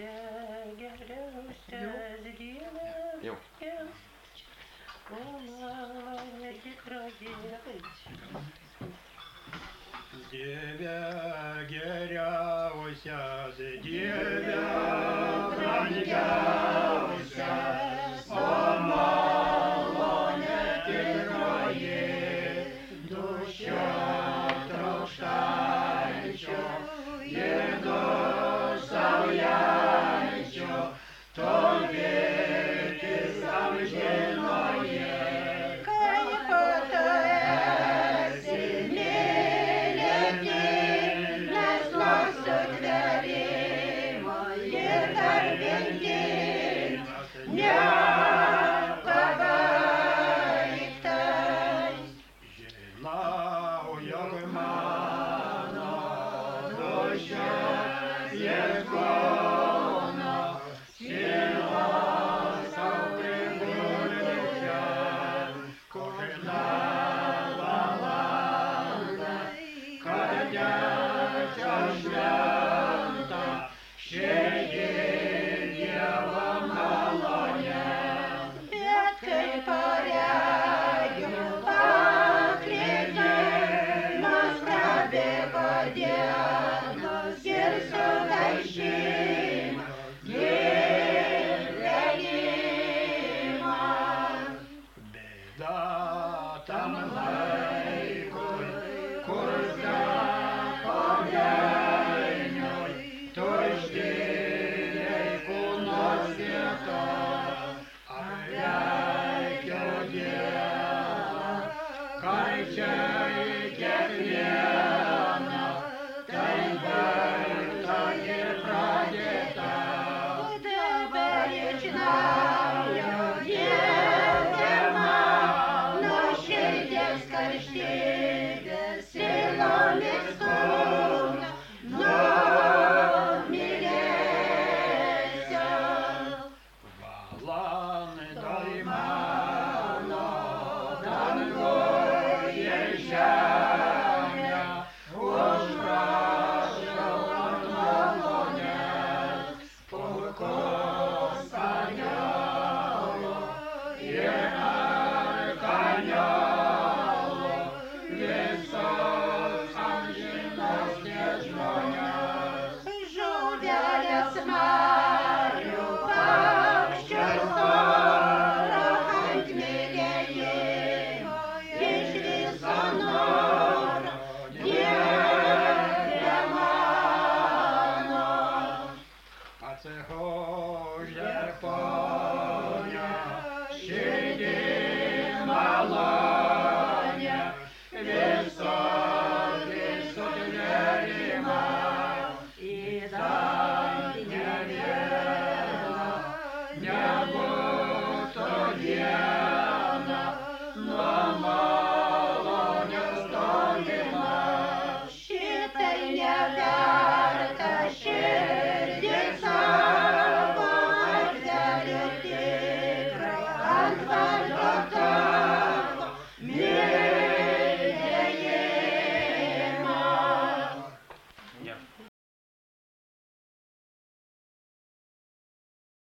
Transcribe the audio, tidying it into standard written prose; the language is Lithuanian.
Jau. Dieve geriausias, Dieve brangiausias, o malonė tikroji, dūšio trokštančio ir dusaujančio, to viltis amžinoji. Žinau, jog mano dūšia ieškona, sielos tau priguldusia, kožna valanda, kad dėčia šventa, širdį Dievo malonė. Bet kai paregiu paklydimas, prabėgo dienos ir sugaišimo gyvenimą. Bėda tam laikui, kur teko geniui, tuštiniai kūnos vieta, apleikiau Dievą, kančiai kiekvieną, tai baigta ir pradėta. Dabar išnaujo Dieve mano širdies karštybės silomis kūną numylėsiu. Valandai mano dangų ir žemę, užrašau ant malonės, pulkus angelų ir arkangelų, visos amžinos žmonės. Žuvelės marių paukščius oro ant mylėjimo iš viso noro Dieve mano. Atsihožė po